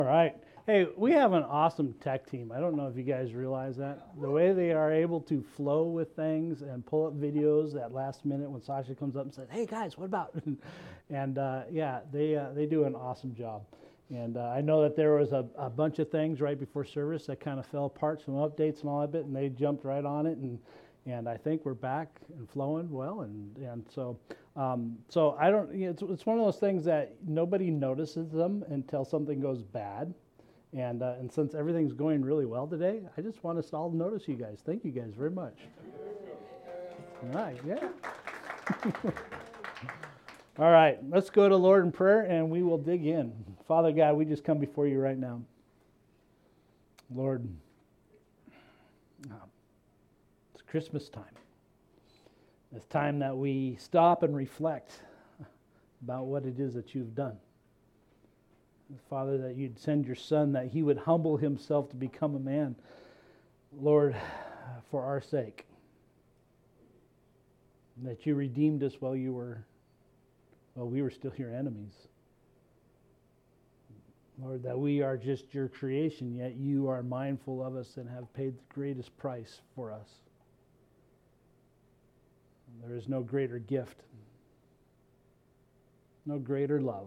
All right. Hey, we have an awesome tech team. I don't know if you guys realize that. The way they are able to flow with things and pull up videos at last minute when Sasha comes up and says, "Hey guys, what about?" and they do an awesome job. And I know that there was a bunch of things right before service that kind of fell apart, some updates and all that bit, and they jumped right on it. And I think we're back and flowing well. And so I don't. It's one of those things that nobody notices them until something goes bad. And since everything's going really well today, I just want us all to notice you guys. Thank you guys very much. All right, yeah. All right, let's go to Lord in prayer and we will dig in. Father God, we just come before you right now. Lord, it's Christmas time. It's time that we stop and reflect about what it is that you've done. Father, that you'd send your Son, that he would humble himself to become a man, Lord, for our sake. That you redeemed us while we were still your enemies. Lord, that we are just your creation, yet you are mindful of us and have paid the greatest price for us. There is no greater gift, no greater love.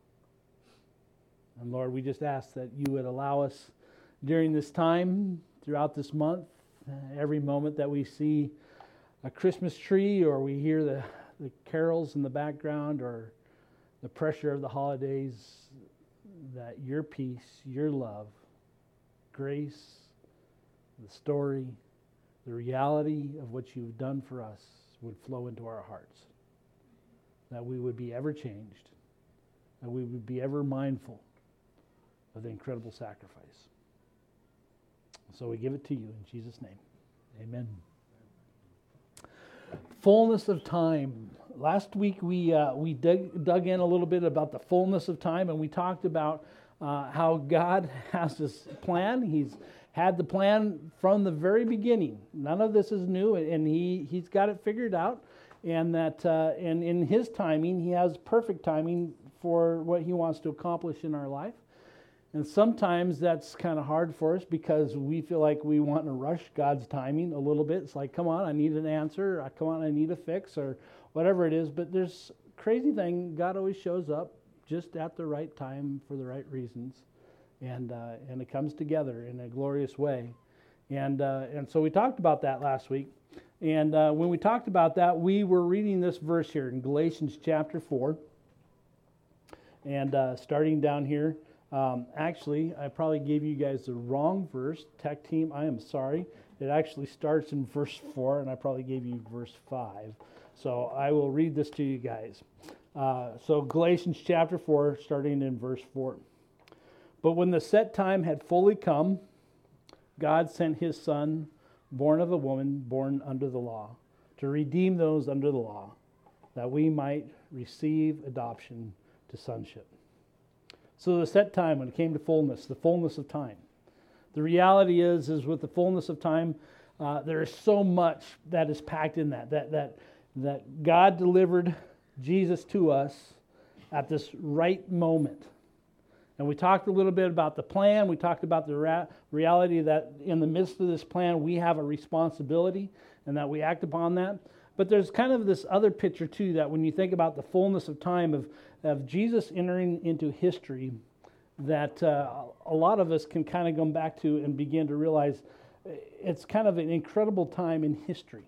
And Lord, we just ask that you would allow us during this time, throughout this month, every moment that we see a Christmas tree or we hear the carols in the background or the pressure of the holidays, that your peace, your love, grace, the story, the reality of what you've done for us would flow into our hearts. That we would be ever changed, that we would be ever mindful of the incredible sacrifice. So we give it to you in Jesus' name. Amen. Fullness of time. Last week we dug in a little bit about the fullness of time, and we talked about how God has this plan. He's had the plan from the very beginning. None of this is new, and he's got it figured out. And that and in his timing, he has perfect timing for what he wants to accomplish in our life. And sometimes that's kind of hard for us because we feel like we want to rush God's timing a little bit. It's like, come on, I need an answer. Come on, I need a fix or whatever it is. But there's a crazy thing. God always shows up just at the right time for the right reasons. And it comes together in a glorious way. And so we talked about that last week. And when we talked about that, we were reading this verse here in Galatians chapter 4. And starting down here. Actually, I probably gave you guys the wrong verse. Tech team, I am sorry. It actually starts in verse 4, and I probably gave you verse 5. So I will read this to you guys. So Galatians chapter 4, starting in verse 4. But when the set time had fully come, God sent his Son, born of a woman, born under the law, to redeem those under the law, that we might receive adoption to sonship. So the set time, when it came to fullness, the fullness of time. The reality is with the fullness of time, there is so much that is packed in that God delivered Jesus to us at this right moment. And we talked a little bit about the plan. We talked about the reality that in the midst of this plan, we have a responsibility and that we act upon that. But there's kind of this other picture too, that when you think about the fullness of time of Jesus entering into history, that a lot of us can kind of come back to and begin to realize it's kind of an incredible time in history.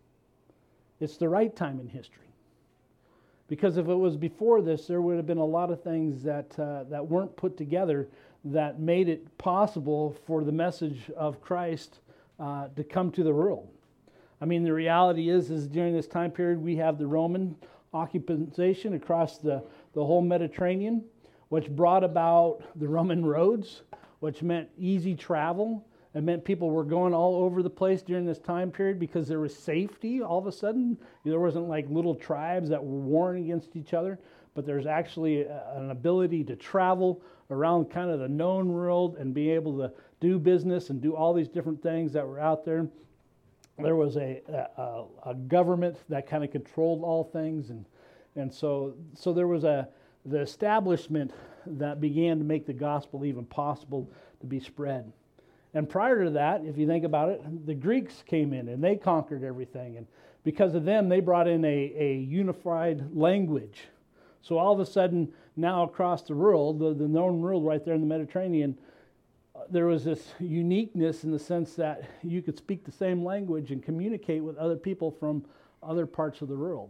It's the right time in history. Because if it was before this, there would have been a lot of things that weren't put together that made it possible for the message of Christ to come to the world. I mean, the reality is during this time period, we have the Roman occupation across the whole Mediterranean, which brought about the Roman roads, which meant easy travel. It meant people were going all over the place during this time period because there was safety all of a sudden. There wasn't like little tribes that were warring against each other, but there's actually an ability to travel around kind of the known world and be able to do business and do all these different things that were out there. There was a government that kind of controlled all things, and so there was the establishment that began to make the gospel even possible to be spread. And prior to that, if you think about it, the Greeks came in and they conquered everything. And because of them, they brought in a unified language. So all of a sudden, now across the world, the known world right there in the Mediterranean, there was this uniqueness in the sense that you could speak the same language and communicate with other people from other parts of the world.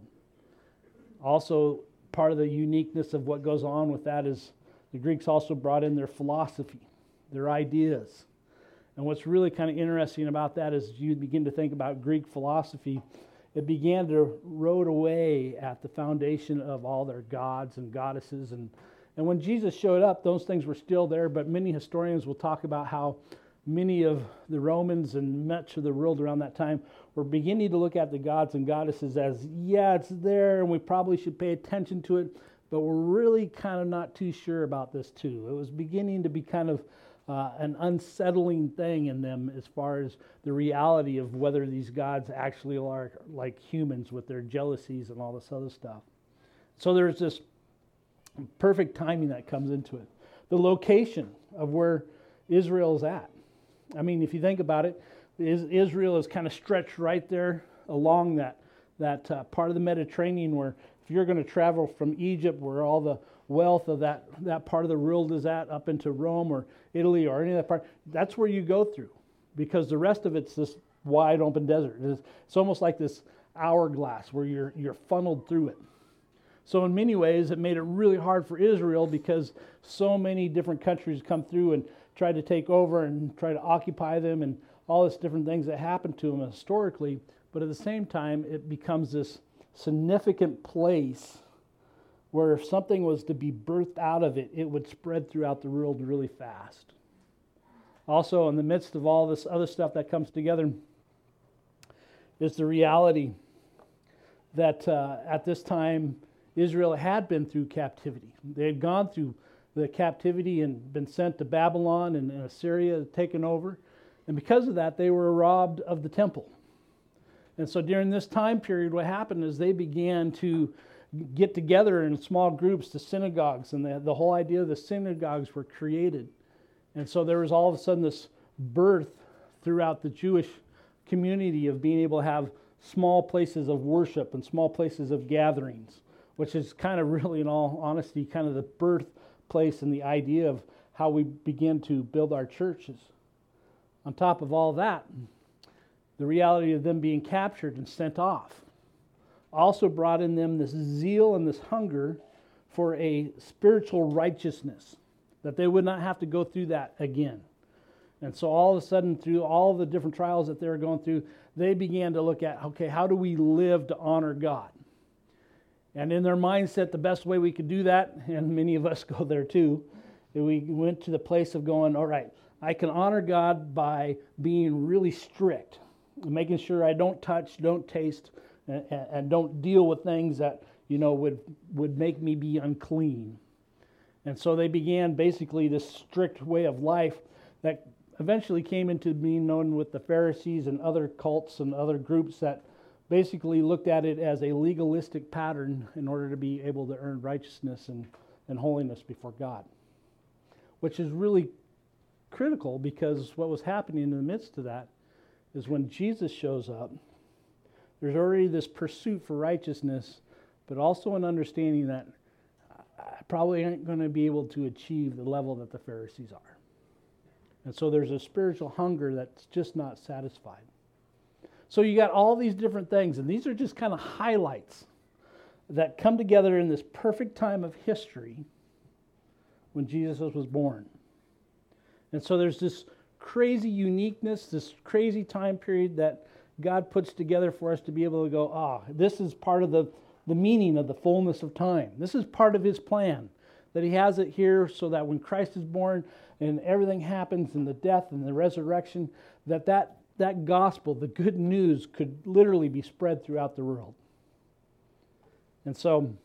Also, part of the uniqueness of what goes on with that is the Greeks also brought in their philosophy, their ideas. And what's really kind of interesting about that is you begin to think about Greek philosophy, it began to erode away at the foundation of all their gods and goddesses. And when Jesus showed up, those things were still there, but many historians will talk about how many of the Romans and much of the world around that time were beginning to look at the gods and goddesses as, yeah, it's there, and we probably should pay attention to it, but we're really kind of not too sure about this too. It was beginning to be kind of an unsettling thing in them as far as the reality of whether these gods actually are like humans with their jealousies and all this other stuff. So there's this perfect timing that comes into it. The location of where Israel is at. I mean, if you think about it, Israel is kind of stretched right there along that part of the Mediterranean where if you're going to travel from Egypt, where all the wealth of that part of the world is at, up into Rome or Italy or any of that part, that's where you go through, because the rest of it's this wide open desert. It's almost like this hourglass where you're funneled through it. So in many ways, it made it really hard for Israel because so many different countries come through and try to take over and try to occupy them and all these different things that happened to them historically. But at the same time, it becomes this significant place where if something was to be birthed out of it, it would spread throughout the world really fast. Also, in the midst of all this other stuff that comes together is the reality that at this time, Israel had been through captivity. They had gone through the captivity and been sent to Babylon, and Assyria had taken over. And because of that, they were robbed of the temple. And so during this time period, what happened is they began to get together in small groups, the synagogues, and the whole idea of the synagogues were created. And so there was all of a sudden this birth throughout the Jewish community of being able to have small places of worship and small places of gatherings, which is kind of really, in all honesty, kind of the birthplace and the idea of how we begin to build our churches. On top of all that, the reality of them being captured and sent off also brought in them this zeal and this hunger for a spiritual righteousness, that they would not have to go through that again. And so all of a sudden, through all the different trials that they were going through, they began to look at, okay, how do we live to honor God? And in their mindset, the best way we could do that, and many of us go there too, we went to the place of going, all right, I can honor God by being really strict, making sure I don't touch, don't taste, and don't deal with things that, would make me be unclean. And so they began basically this strict way of life that eventually came into being known with the Pharisees and other cults and other groups that basically looked at it as a legalistic pattern in order to be able to earn righteousness and holiness before God, which is really critical, because what was happening in the midst of that is when Jesus shows up, there's already this pursuit for righteousness, but also an understanding that I probably ain't going to be able to achieve the level that the Pharisees are. And so there's a spiritual hunger that's just not satisfied. So you got all these different things, and these are just kind of highlights that come together in this perfect time of history when Jesus was born. And so there's this crazy uniqueness, this crazy time period that God puts together for us to be able to go, this is part of the meaning of the fullness of time. This is part of His plan, that He has it here so that when Christ is born and everything happens in the death and the resurrection, that gospel, the good news, could literally be spread throughout the world. And so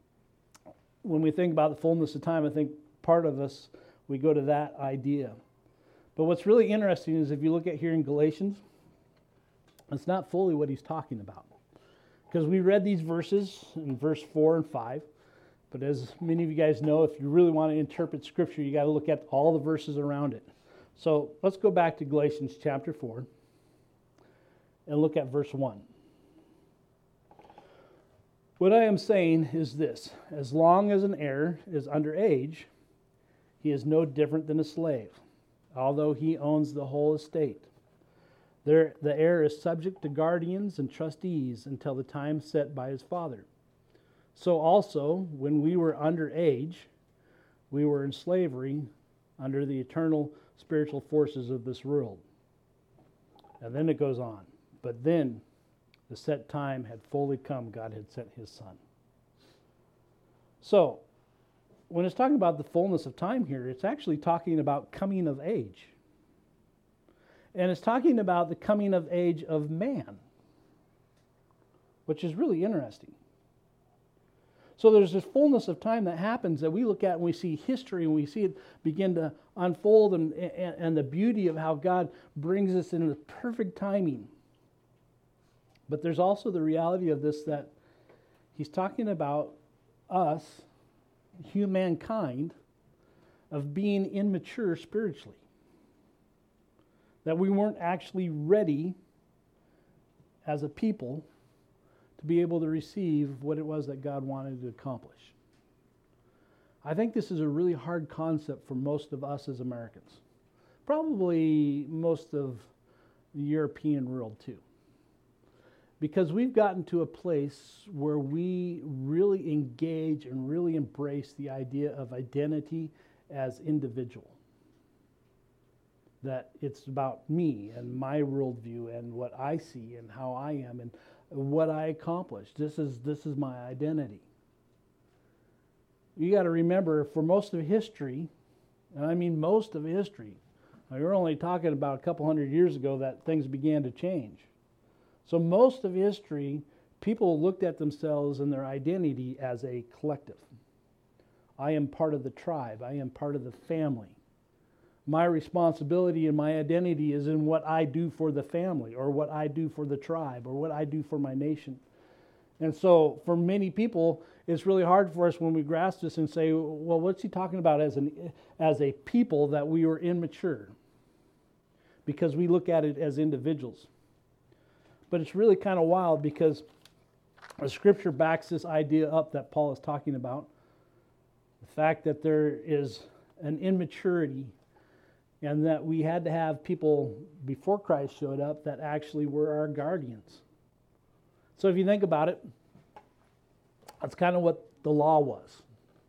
when we think about the fullness of time, I think part of us, we go to that idea. But what's really interesting is if you look at here in Galatians, it's not fully what he's talking about. Because we read these verses in verse 4 and 5, But as many of you guys know, if you really want to interpret Scripture, you got to look at all the verses around it. So let's go back to Galatians chapter 4 and look at verse 1. What I am saying is this: as long as an heir is under age, he is no different than a slave, although he owns the whole estate. The heir is subject to guardians and trustees until the time set by his father. So also, when we were under age, we were in slavery under the eternal spiritual forces of this world. And then it goes on. But then the set time had fully come. God had sent his Son. So, when it's talking about the fullness of time here, it's actually talking about coming of age. And it's talking about the coming of age of man, which is really interesting. So there's this fullness of time that happens that we look at and we see history and we see it begin to unfold and the beauty of how God brings us into perfect timing. But there's also the reality of this, that he's talking about us, humankind, of being immature spiritually. That we weren't actually ready as a people to be able to receive what it was that God wanted to accomplish. I think this is a really hard concept for most of us as Americans. Probably most of the European world too. Because we've gotten to a place where we really engage and really embrace the idea of identity as individual. That it's about me and my worldview and what I see and how I am and what I accomplish. This is my identity. You got to remember, for most of history, and I mean most of history, we're only talking about a couple hundred years ago that things began to change. So most of history, people looked at themselves and their identity as a collective. I am part of the tribe. I am part of the family. My responsibility and my identity is in what I do for the family, or what I do for the tribe, or what I do for my nation. And so for many people, it's really hard for us when we grasp this and say, well, what's he talking about as a people that we were immature? Because we look at it as individuals. But it's really kind of wild, because the Scripture backs this idea up that Paul is talking about. The fact that there is an immaturity, and that we had to have people before Christ showed up that actually were our guardians. So if you think about it, that's kind of what the law was.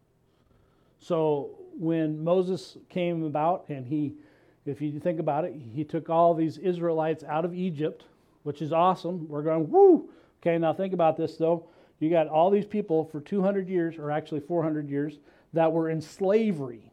So when Moses came about, and if you think about it, he took all these Israelites out of Egypt, which is awesome. We're going, woo! Okay, now think about this though. You got all these people for 200 years, or actually 400 years, that were in slavery.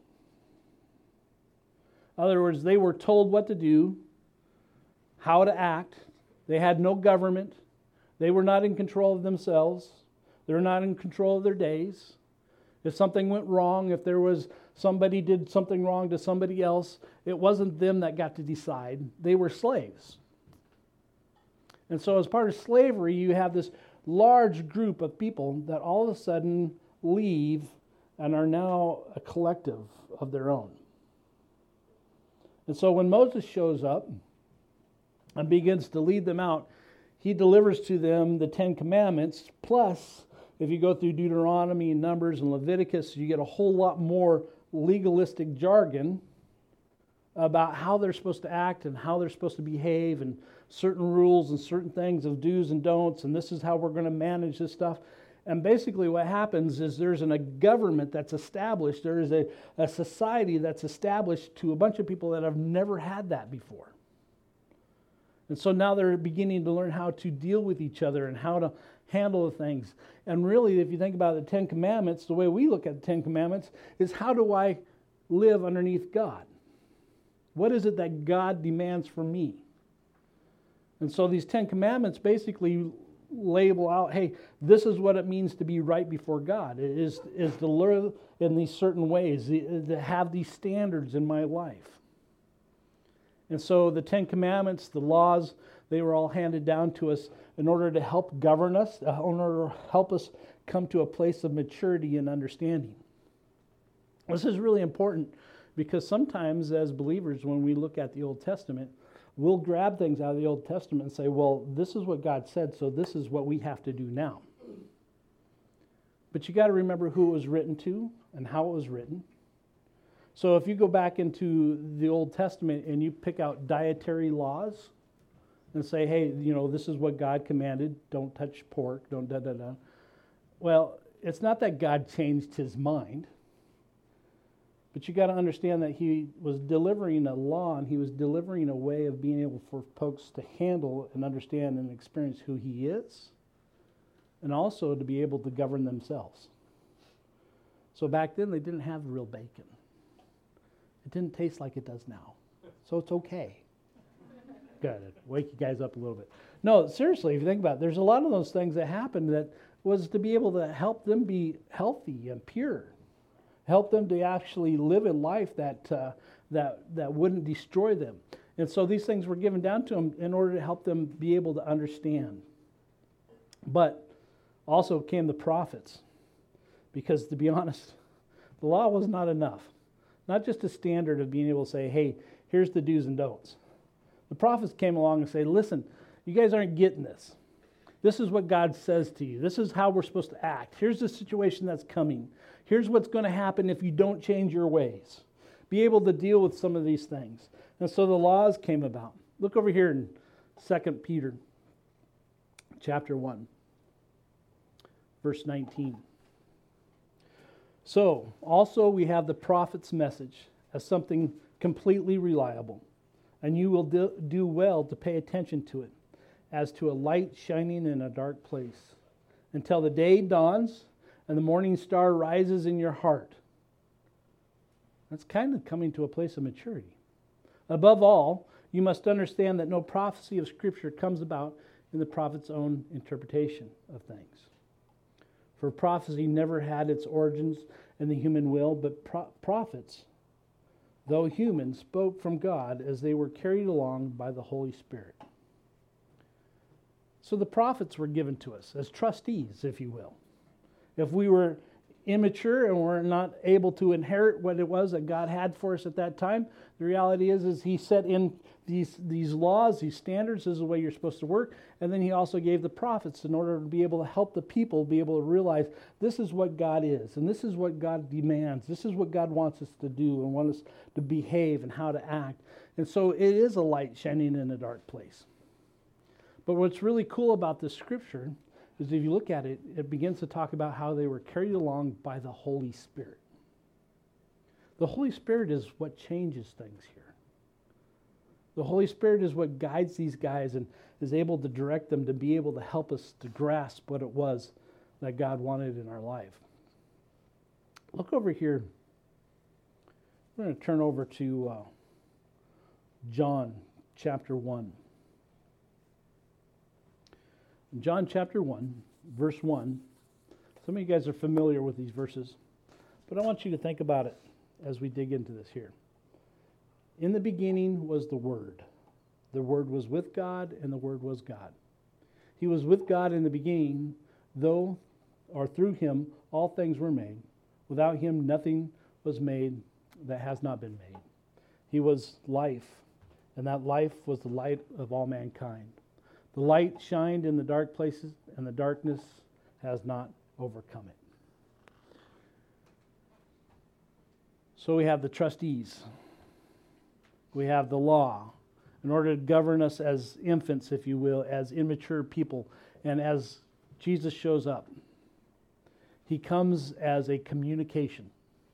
In other words, they were told what to do, how to act. They had no government. They were not in control of themselves. They were not in control of their days. If something went wrong, if there was somebody did something wrong to somebody else, it wasn't them that got to decide. They were slaves. And so as part of slavery, you have this large group of people that all of a sudden leave and are now a collective of their own. And so when Moses shows up and begins to lead them out, he delivers to them the Ten Commandments. Plus, if you go through Deuteronomy and Numbers and Leviticus, you get a whole lot more legalistic jargon about how they're supposed to act and how they're supposed to behave, and certain rules and certain things of do's and don'ts, and this is how we're going to manage this stuff. And basically what happens is there's a government that's established. There is a society that's established to a bunch of people that have never had that before. And so now they're beginning to learn how to deal with each other and how to handle things. And really, if you think about the Ten Commandments, the way we look at the Ten Commandments is, how do I live underneath God? What is it that God demands from me? And so these Ten Commandments basically label out, hey, this is what it means to be right before God. It is to live in these certain ways, to have these standards in my life. And so the Ten Commandments, the laws, they were all handed down to us in order to help govern us, in order to help us come to a place of maturity and understanding. This is really important because sometimes as believers, when we look at the Old Testament, we'll grab things out of the Old Testament and say, well, this is what God said, so this is what we have to do now. But you got to remember who it was written to and how it was written. So if you go back into the Old Testament and you pick out dietary laws and say, hey, this is what God commanded, don't touch pork, don't da-da-da. Well, it's not that God changed his mind, but you got to understand that he was delivering a law and he was delivering a way of being able for folks to handle and understand and experience who he is, and also to be able to govern themselves. So back then they didn't have real bacon. It didn't taste like it does now. So it's okay. Good. Wake you guys up a little bit. No, seriously, if you think about it, there's a lot of those things that happened that was to be able to help them be healthy and pure. Help them to actually live a life that wouldn't destroy them. And so these things were given down to them in order to help them be able to understand. But also came the prophets. Because to be honest, the law was not enough. Not just a standard of being able to say, hey, here's the do's and don'ts. The prophets came along and say, listen, you guys aren't getting this. This is what God says to you. This is how we're supposed to act. Here's the situation that's coming. Here's what's going to happen if you don't change your ways. Be able to deal with some of these things. And so the laws came about. Look over here in 2 Peter chapter 1, verse 19. So, also we have the prophet's message as something completely reliable, and you will do well to pay attention to it, as to a light shining in a dark place, until the day dawns and the morning star rises in your heart. That's kind of coming to a place of maturity. Above all, you must understand that no prophecy of Scripture comes about in the prophet's own interpretation of things. For prophecy never had its origins in the human will, but prophets, though human, spoke from God as they were carried along by the Holy Spirit. So the prophets were given to us as trustees, if you will. If we were immature and were not able to inherit what it was that God had for us at that time, the reality is he set in these laws, these standards. This is the way you're supposed to work. And then he also gave the prophets in order to be able to help the people be able to realize this is what God is, and this is what God demands. This is what God wants us to do and wants us to behave and how to act. And so it is a light shining in a dark place. But what's really cool about this scripture is if you look at it, it begins to talk about how they were carried along by the Holy Spirit. The Holy Spirit is what changes things here. The Holy Spirit is what guides these guys and is able to direct them to be able to help us to grasp what it was that God wanted in our life. Look over here. We're going to turn over to John chapter 1. In John chapter 1, verse 1, some of you guys are familiar with these verses, but I want you to think about it as we dig into this here. In the beginning was the Word. The Word was with God, and the Word was God. He was with God in the beginning, though, or through him, all things were made. Without him, nothing was made that has not been made. He was life, and that life was the light of all mankind. The light shined in the dark places, and the darkness has not overcome it. So we have the trustees. We have the law in order to govern us as infants, if you will, as immature people. And as Jesus shows up, he comes as a communication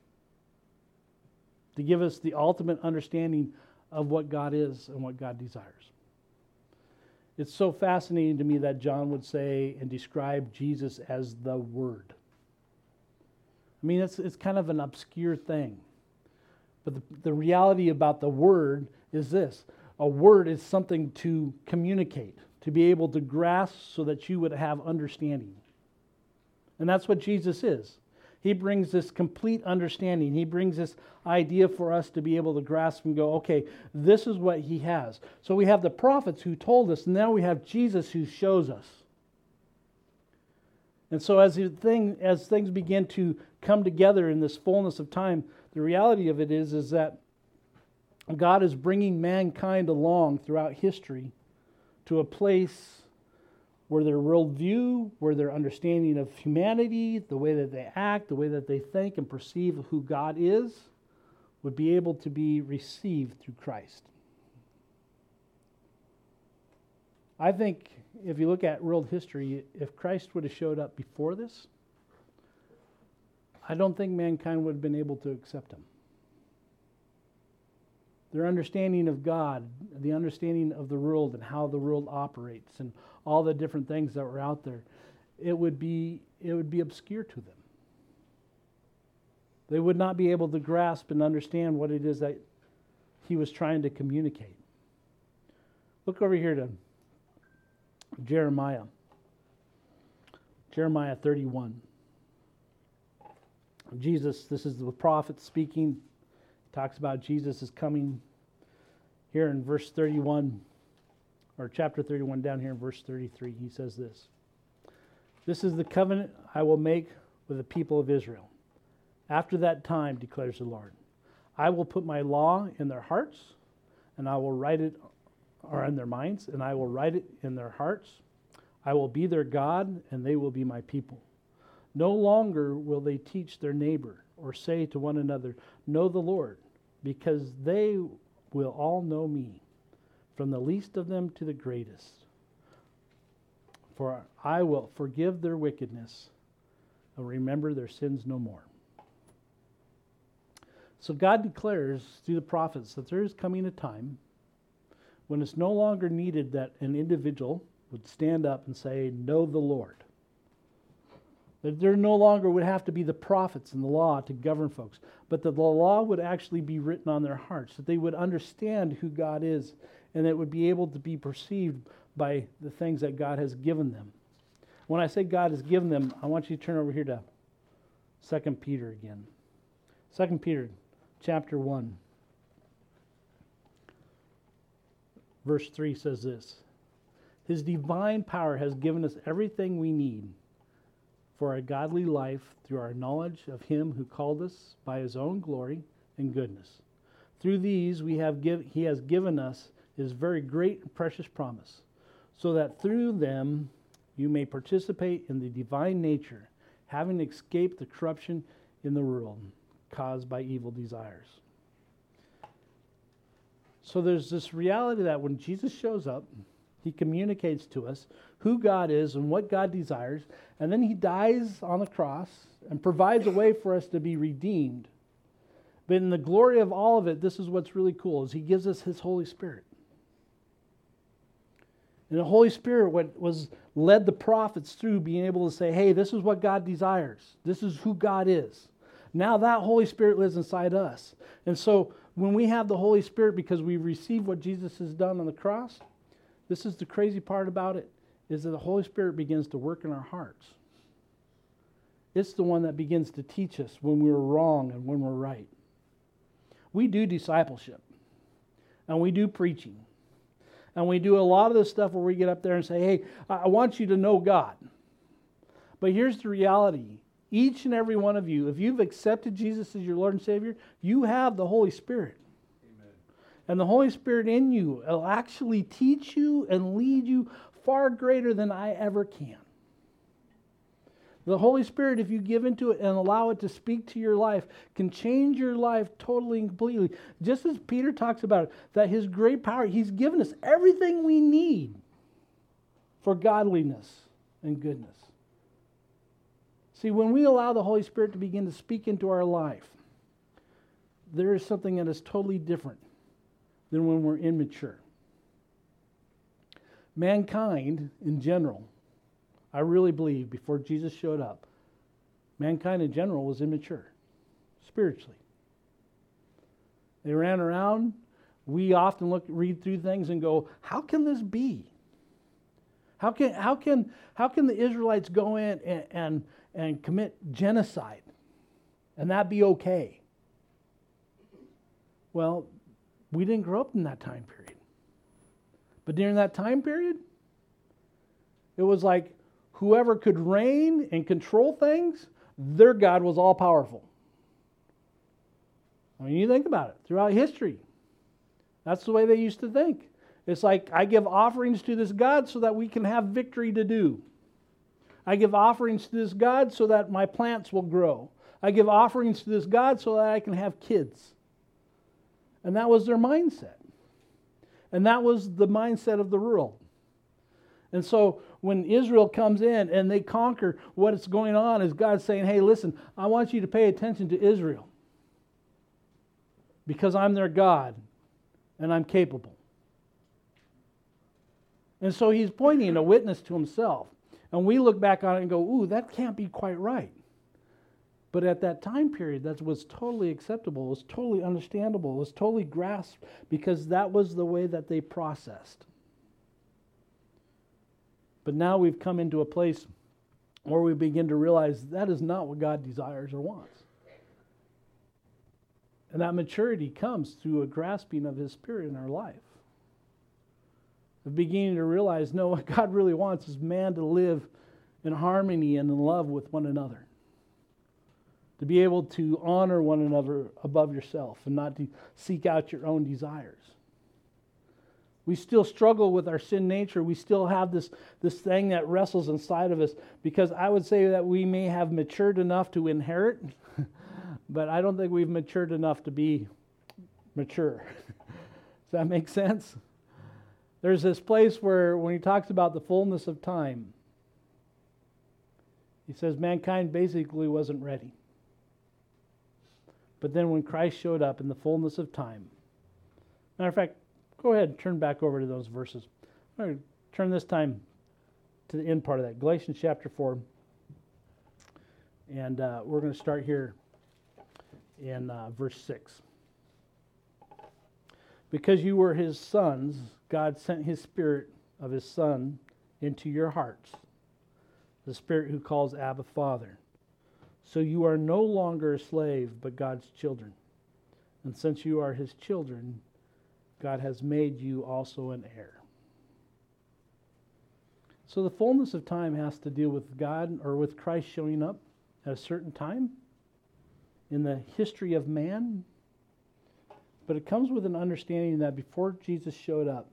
to give us the ultimate understanding of what God is and what God desires. It's so fascinating to me that John would say and describe Jesus as the Word. I mean, it's kind of an obscure thing. But the reality about the Word is this. A word is something to communicate, to be able to grasp so that you would have understanding. And that's what Jesus is. He brings this complete understanding. He brings this idea for us to be able to grasp and go, okay, this is what he has. So we have the prophets who told us, and now we have Jesus who shows us. And so as things begin to come together in this fullness of time, the reality of it is that God is bringing mankind along throughout history to a place where their worldview, where their understanding of humanity, the way that they act, the way that they think and perceive of who God is, would be able to be received through Christ. I think if you look at world history, if Christ would have showed up before this, I don't think mankind would have been able to accept him. Their understanding of God, the understanding of the world and how the world operates and all the different things that were out there, it would be obscure to them. They would not be able to grasp and understand what it is that he was trying to communicate. Look over here to Jeremiah 31. Jesus, this is the prophet speaking, talks about Jesus is coming here in verse 31, or chapter 31 down here in verse 33. He says this: "This is the covenant I will make with the people of Israel. After that time, declares the Lord, I will put my law in their hearts, and I will write it, or in their minds, and I will write it in their hearts. I will be their God, and they will be my people. No longer will they teach their neighbor or say to one another, 'Know the Lord,' because they will all know me, from the least of them to the greatest. For I will forgive their wickedness and remember their sins no more." So God declares through the prophets that there is coming a time when it's no longer needed that an individual would stand up and say, "Know the Lord." That there no longer would have to be the prophets and the law to govern folks, but that the law would actually be written on their hearts, that they would understand who God is, and it would be able to be perceived by the things that God has given them. When I say God has given them, I want you to turn over here to 2 Peter again. 2 Peter chapter 1, verse 3 says this: "His divine power has given us everything we need for a godly life through our knowledge of him who called us by his own glory and goodness. Through these he has given us his very great and precious promise, so that through them you may participate in the divine nature, having escaped the corruption in the world caused by evil desires." So there's this reality that when Jesus shows up, he communicates to us who God is and what God desires, and then he dies on the cross and provides a way for us to be redeemed. But in the glory of all of it, this is what's really cool, is he gives us his Holy Spirit. And the Holy Spirit was led the prophets through being able to say, hey, this is what God desires. This is who God is. Now that Holy Spirit lives inside us. And so when we have the Holy Spirit because we receive what Jesus has done on the cross, this is the crazy part about it, is that the Holy Spirit begins to work in our hearts. It's the one that begins to teach us when we're wrong and when we're right. We do discipleship, and we do preaching, and we do a lot of this stuff where we get up there and say, hey, I want you to know God. But here's the reality. Each and every one of you, if you've accepted Jesus as your Lord and Savior, you have the Holy Spirit. Amen. And the Holy Spirit in you will actually teach you and lead you far greater than I ever can. The Holy Spirit, if you give into it and allow it to speak to your life, can change your life totally and completely. Just as Peter talks about it, that his great power, he's given us everything we need for godliness and goodness. See, when we allow the Holy Spirit to begin to speak into our life, there is something that is totally different than when we're immature. Mankind, in general, I really believe before Jesus showed up, mankind in general was immature, spiritually. They ran around. We often read through things and go, how can this be? How can the Israelites go in and commit genocide and that be okay? Well, we didn't grow up in that time period. But during that time period, it was like whoever could reign and control things, their God was all powerful. I mean, you think about it throughout history. That's the way they used to think. It's like, I give offerings to this God so that we can have victory to do. I give offerings to this God so that my plants will grow. I give offerings to this God so that I can have kids. And that was their mindset. And that was the mindset of the world. And so when Israel comes in and they conquer, what's going on is God saying, hey, listen, I want you to pay attention to Israel. Because I'm their God and I'm capable. And so he's pointing a witness to himself. And we look back on it and go, ooh, that can't be quite right. But at that time period, that was totally acceptable. It was totally understandable. It was totally grasped because that was the way that they processed. But now we've come into a place where we begin to realize that is not what God desires or wants. And that maturity comes through a grasping of His Spirit in our life. Of beginning to realize, no, what God really wants is man to live in harmony and in love with one another. To be able to honor one another above yourself and not to seek out your own desires. We still struggle with our sin nature. We still have this thing that wrestles inside of us, because I would say that we may have matured enough to inherit, but I don't think we've matured enough to be mature. Does that make sense? There's this place where when he talks about the fullness of time, he says mankind basically wasn't ready. But then when Christ showed up in the fullness of time, matter of fact, go ahead and turn back over to those verses. I'm going to turn this time to the end part of that, Galatians chapter 4. And we're going to start here in verse 6. Because you were His sons, God sent His Spirit of His Son into your hearts, the Spirit who calls Abba, Father. So you are no longer a slave, but God's children. And since you are His children, God has made you also an heir. So the fullness of time has to deal with God, or with Christ showing up at a certain time in the history of man. But it comes with an understanding that before Jesus showed up,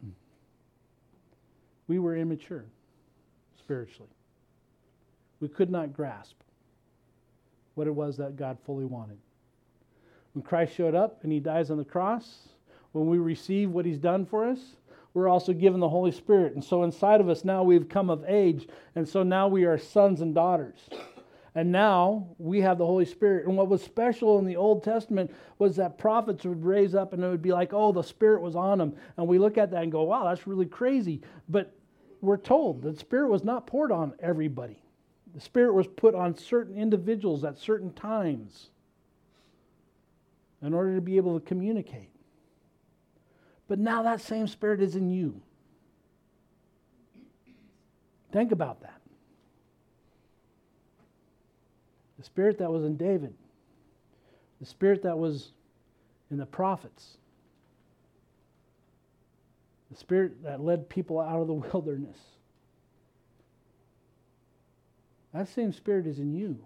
we were immature spiritually. We could not grasp what it was that God fully wanted. When Christ showed up and He dies on the cross, when we receive what He's done for us, we're also given the Holy Spirit. And so inside of us now we've come of age, and so now we are sons and daughters. And now we have the Holy Spirit. And what was special in the Old Testament was that prophets would raise up and it would be like, oh, the Spirit was on them. And we look at that and go, wow, that's really crazy. But we're told that the Spirit was not poured on everybody. The Spirit was put on certain individuals at certain times in order to be able to communicate. But now that same Spirit is in you. Think about that. The Spirit that was in David. The Spirit that was in the prophets. The Spirit that led people out of the wilderness. That same Spirit is in you.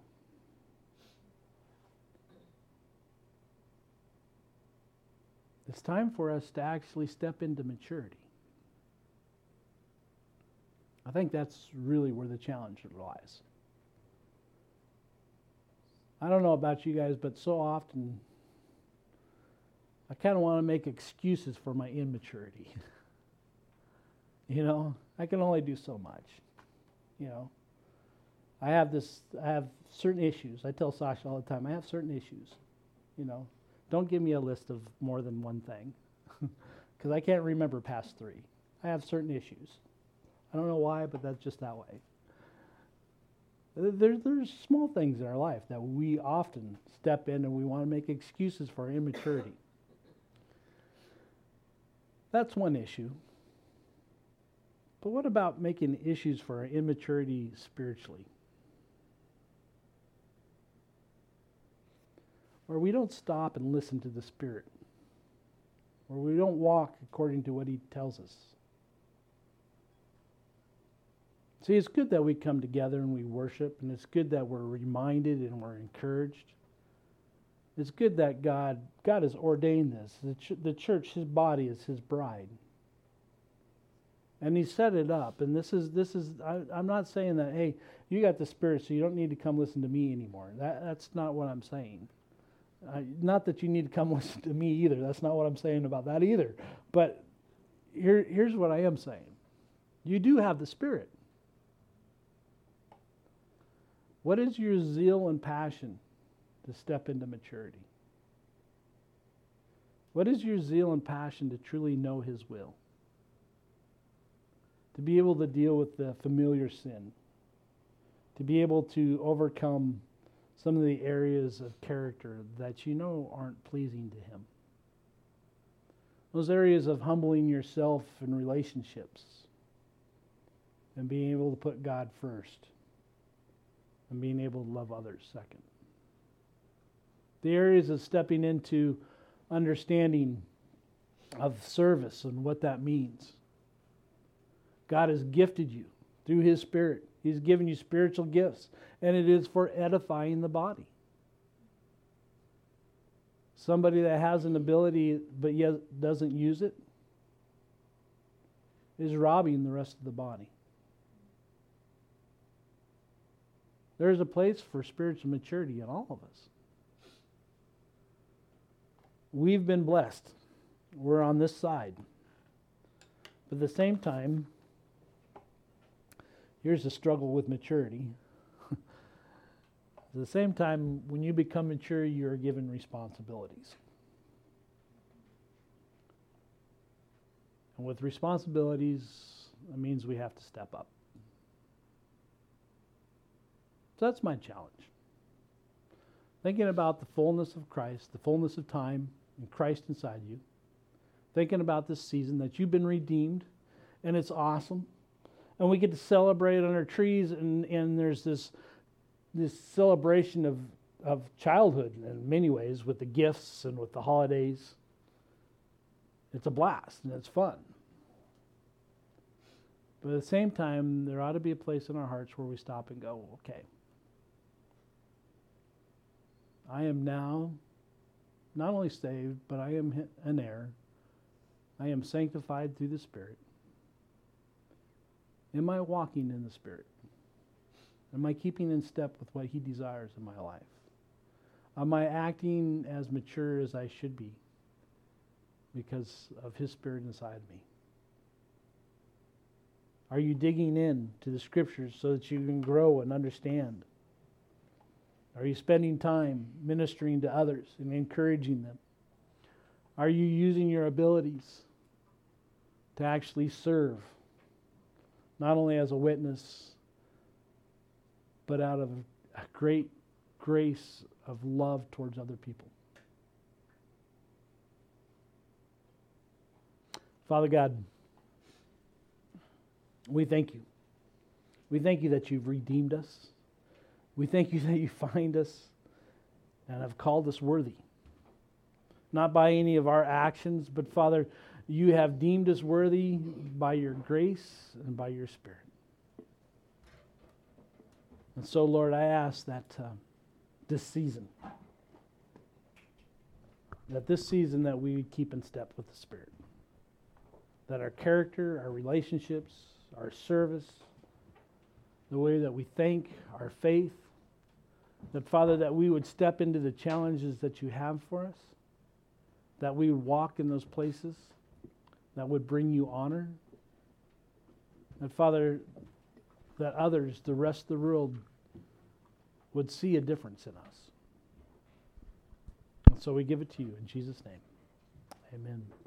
It's time for us to actually step into maturity. I think that's really where the challenge lies. I don't know about you guys, but so often I kind of want to make excuses for my immaturity. I can only do so much. I have certain issues. I tell Sasha all the time, I have certain issues. Don't give me a list of more than one thing, because I can't remember past 3. I have certain issues. I don't know why, but that's just that way. There's small things in our life that we often step in and we want to make excuses for our immaturity. That's one issue. But what about making issues for our immaturity spiritually? Where we don't stop and listen to the Spirit. Where we don't walk according to what He tells us. See, it's good that we come together and we worship, and it's good that we're reminded and we're encouraged. It's good that God has ordained this. The church, His body, is His bride. And He set it up. And I'm not saying that, hey, you got the Spirit, so you don't need to come listen to me anymore. That's not what I'm saying. Not that you need to come listen to me either. That's not what I'm saying about that either. But here's what I am saying. You do have the Spirit. What is your zeal and passion to step into maturity? What is your zeal and passion to truly know His will? To be able to deal with the familiar sin. To be able to overcome some of the areas of character that you know aren't pleasing to Him. Those areas of humbling yourself in relationships and being able to put God first and being able to love others second. The areas of stepping into understanding of service and what that means. God has gifted you through His Spirit. He's given you spiritual gifts, and it is for edifying the body. Somebody that has an ability but yet doesn't use it is robbing the rest of the body. There's a place for spiritual maturity in all of us. We've been blessed. We're on this side. But at the same time, here's the struggle with maturity. At the same time, when you become mature, you're given responsibilities. And with responsibilities, it means we have to step up. So that's my challenge. Thinking about the fullness of Christ, the fullness of time, and Christ inside you. Thinking about this season that you've been redeemed, and it's awesome. And we get to celebrate on our trees, and there's this celebration of childhood in many ways with the gifts and with the holidays. It's a blast, and it's fun. But at the same time, there ought to be a place in our hearts where we stop and go, okay, I am now not only saved, but I am an heir. I am sanctified through the Spirit. Am I walking in the Spirit? Am I keeping in step with what He desires in my life? Am I acting as mature as I should be because of His Spirit inside me? Are you digging in to the Scriptures so that you can grow and understand? Are you spending time ministering to others and encouraging them? Are you using your abilities to actually serve, not only as a witness, but out of a great grace of love towards other people? Father God, we thank you. We thank you that you've redeemed us. We thank you that you find us and have called us worthy. Not by any of our actions, but Father, you have deemed us worthy by your grace and by your Spirit. And so, Lord, I ask that this season that we would keep in step with the Spirit. That our character, our relationships, our service, the way that we think, our faith, that, Father, that we would step into the challenges that you have for us, that we would walk in those places that would bring you honor, that, Father, that others, the rest of the world, would see a difference in us. And so we give it to you in Jesus' name. Amen.